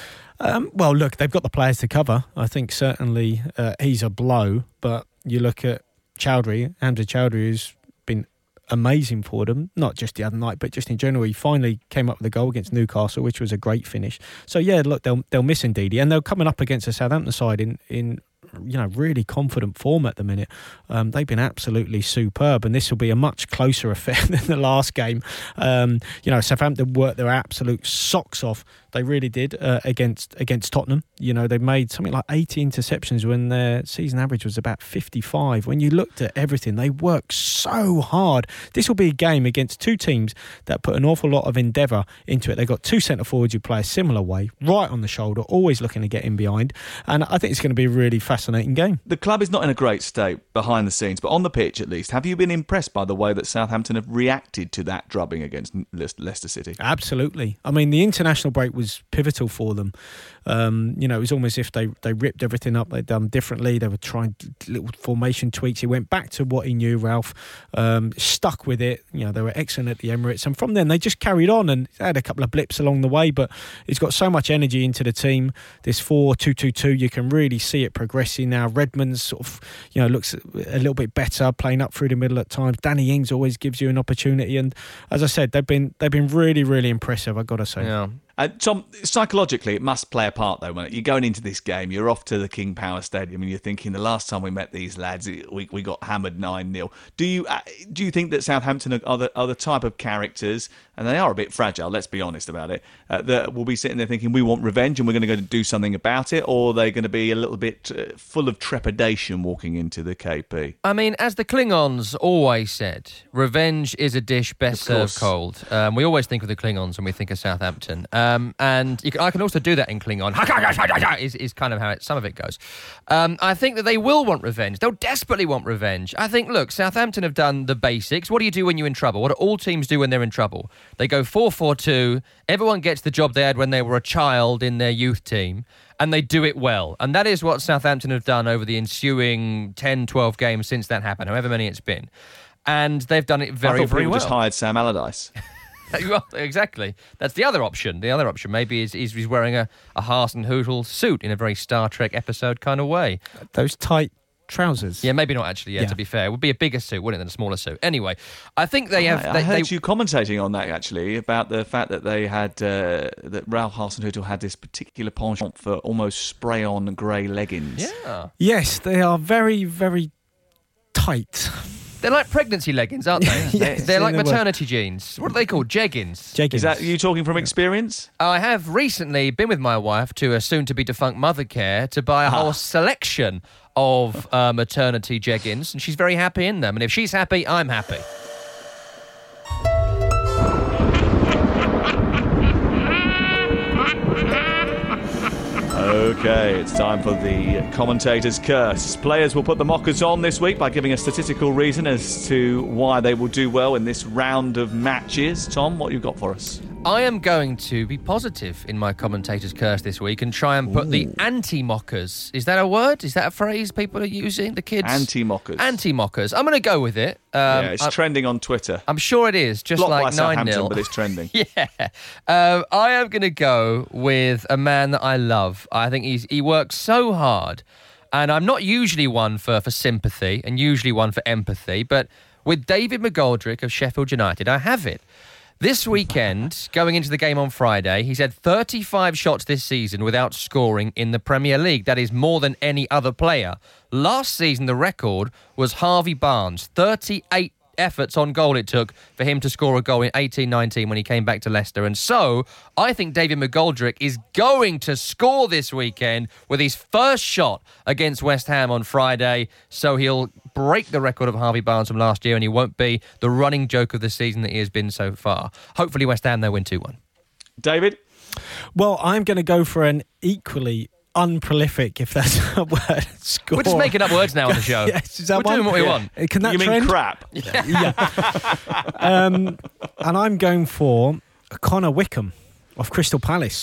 Um, well, look, they've got the players to cover. I think certainly uh, he's a blow, but you look at Chowdhury, Hamza Chowdhury, who's been amazing for them, not just the other night, but just in general. He finally came up with a goal against Newcastle, which was a great finish. So, yeah, look, they'll they'll miss Ndidi, and they're coming up against a Southampton side in, in you know, really confident form at the minute. Um, they've been absolutely superb, and this will be a much closer affair than the last game. Um, you know, Southampton worked their absolute socks off. They really did uh, against against Tottenham. You know, they made something like eighty interceptions when their season average was about fifty-five. When you looked at everything, they worked so hard. This will be a game against two teams that put an awful lot of endeavour into it. They've got two centre forwards who play a similar way, right on the shoulder, always looking to get in behind. And I think it's going to be a really fascinating game. The club is not in a great state behind the scenes, but on the pitch at least, have you been impressed by the way that Southampton have reacted to that drubbing against Le- Leicester City? Absolutely. I mean, the international break was was pivotal for them. Um, you know, it was almost as if they, they ripped everything up they'd done differently. They were trying little formation tweaks. He went back to what he knew, Ralph, um, stuck with it. You know, they were excellent at the Emirates. And from then, they just carried on and had a couple of blips along the way. But he's got so much energy into the team. This four two two two, you can really see it progressing now. Redmond's sort of, you know, looks a little bit better, playing up through the middle at times. Danny Ings always gives you an opportunity. And as I said, they've been they've been really, really impressive, I've got to say. Yeah. Uh, Tom, psychologically, it must play a part, though. When you're going into this game, you're off to the King Power Stadium, and you're thinking, the last time we met these lads, we we got hammered nine nil. Do you uh, do you think that Southampton are the, are the type of characters, and they are a bit fragile, let's be honest about it, uh, that will be sitting there thinking, we want revenge and we're going to go to do something about it, or are they going to be a little bit uh, full of trepidation walking into the K P? I mean, as the Klingons always said, revenge is a dish best served cold. Um, we always think of the Klingons when we think of Southampton. Um, and you can, I can also do that in Klingon. is, is kind of how it, some of it goes. Um, I think that they will want revenge. They'll desperately want revenge. I think, look, Southampton have done the basics. What do you do when you're in trouble? What do all teams do when they're in trouble? They go four four two. Everyone gets the job they had when they were a child in their youth team, and they do it well. And that is what Southampton have done over the ensuing ten, twelve games since that happened, however many it's been. And they've done it very, I thought very people well. just hired Sam Allardyce. Well, exactly. That's the other option. The other option maybe is, is he's wearing a, a Haas and Hootle suit in a very Star Trek episode kind of way. Those tight trousers. Yeah, maybe not actually, yeah, yeah, to be fair. It would be a bigger suit, wouldn't it, than a smaller suit? Anyway, I think they have... I, they, I heard they, you commentating on that, actually, about the fact that they had... Uh, that Ralph Hasenhüttl had this particular penchant for almost spray-on grey leggings. Yeah. Yes, they are very, very tight. They're like pregnancy leggings, aren't they? Yes, They're like in a way. maternity jeans. What are they called? Jeggings. Jeggings. Is that you talking from experience? I have recently been with my wife to a soon-to-be-defunct mother care to buy a Ah. whole selection of uh, maternity jeggings, and she's very happy in them. And if she's happy, I'm happy. Okay, it's time for the commentator's curse. Players will put the mockers on this week by giving a statistical reason as to why they will do well in this round of matches. Tom, what have you got for us? I am going to be positive in my commentator's curse this week and try and put Ooh. the anti-mockers. Is that a word? Is that a phrase people are using? The kids? Anti-mockers. Anti-mockers. I'm going to go with it. Um, yeah, it's I'm, trending on Twitter. I'm sure it is, just Blocked like by nine Southampton, nil. but it's trending. Yeah. Um, I am going to go with a man that I love. I think he's he works so hard. And I'm not usually one for, for sympathy and usually one for empathy, but with David McGoldrick of Sheffield United, I have it. This weekend, going into the game on Friday, he's had thirty-five shots this season without scoring in the Premier League. That is more than any other player. Last season, the record was Harvey Barnes. thirty-eight efforts on goal it took for him to score a goal in eighteen nineteen when he came back to Leicester. And so, I think David McGoldrick is going to score this weekend with his first shot against West Ham on Friday. So he'll break the record of Harvey Barnes from last year, and he won't be the running joke of the season that he has been so far. Hopefully West Ham, they'll win two one. David? Well, I'm going to go for an equally unprolific, if that's a word, score. We're just making up words now on the show. Yes, is that We're one? doing what we Yeah. want. Can that you mean trend? crap? Yeah. yeah. um, and I'm going for Connor Wickham of Crystal Palace,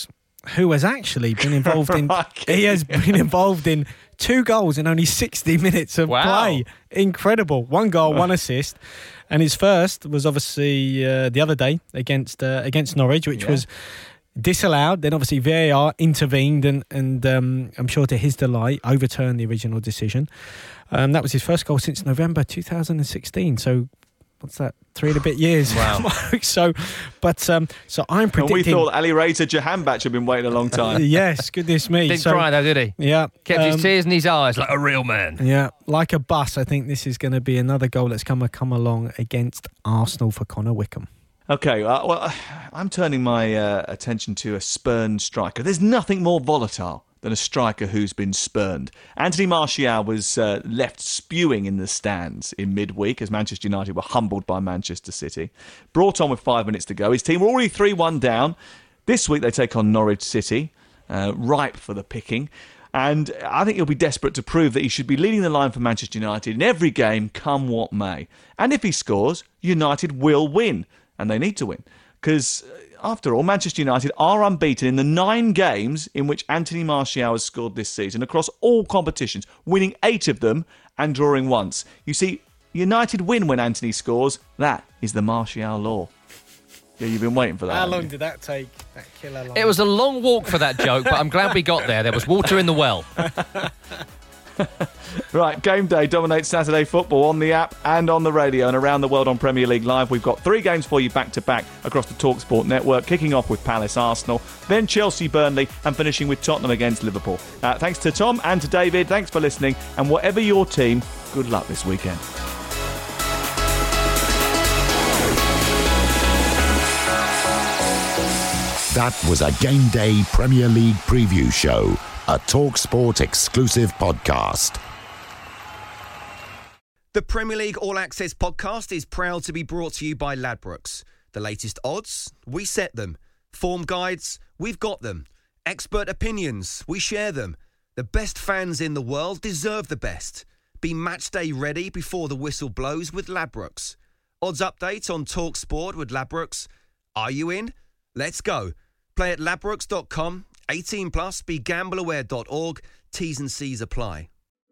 who has actually been involved in he has been involved in two goals in only sixty minutes of wow. play. Incredible. One goal, one assist. And his first was obviously uh, the other day against uh, against Norwich, which yeah. was disallowed. Then obviously V A R intervened and, and um, I'm sure to his delight, overturned the original decision. Um, that was his first goal since November two thousand sixteen. So what's that? Three and a bit years. Wow. so, but um, so I'm predicting. And we thought Ali Reza Jahanbakhsh had been waiting a long time. Yes, goodness me. Didn't so, cry though, did he? Yeah, kept um, his tears in his eyes like a real man. Yeah, like a bus. I think this is going to be another goal that's come come along against Arsenal for Connor Wickham. Okay, uh, well, I'm turning my uh, attention to a spurned striker. There's nothing more volatile than a striker who's been spurned. Anthony Martial was uh, left spewing in the stands in midweek as Manchester United were humbled by Manchester City. Brought on with five minutes to go. His team were already three one down. This week they take on Norwich City, uh, ripe for the picking. And I think he'll be desperate to prove that he should be leading the line for Manchester United in every game, come what may. And if he scores, United will win. And they need to win. Because, after all, Manchester United are unbeaten in the nine games in which Anthony Martial has scored this season across all competitions, winning eight of them and drawing once. You see, United win when Anthony scores. That is the Martial law. Yeah, you've been waiting for that. How long you? did that take? That killer long? It was a long walk for that joke, but I'm glad we got there. There was water in the well. Right, Game Day dominates Saturday football on the app and on the radio and around the world on Premier League Live. We've got three games for you back-to-back across the TalkSport network, kicking off with Palace Arsenal, then Chelsea Burnley, and finishing with Tottenham against Liverpool. Uh, thanks to Tom and to David. Thanks for listening. And whatever your team, good luck this weekend. That was a Game Day Premier League preview show, a TalkSport exclusive podcast. The Premier League All Access podcast is proud to be brought to you by Ladbrokes. The latest odds, we set them. Form guides, we've got them. Expert opinions, we share them. The best fans in the world deserve the best. Be match day ready before the whistle blows with Ladbrokes. Odds update on TalkSport with Ladbrokes. Are you in? Let's go. Play at ladbrokes dot com. eighteen plus, be gamble aware dot org. T's and C's apply.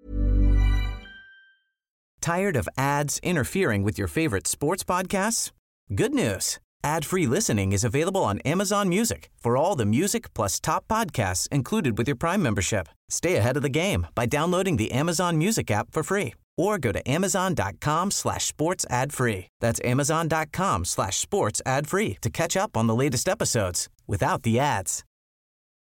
Tired of ads interfering with your favorite sports podcasts? Good news. Ad-free listening is available on Amazon Music for all the music plus top podcasts included with your Prime membership. Stay ahead of the game by downloading the Amazon Music app for free or go to amazon.com slash sports ad free. That's amazon.com slash sports ad free to catch up on the latest episodes without the ads.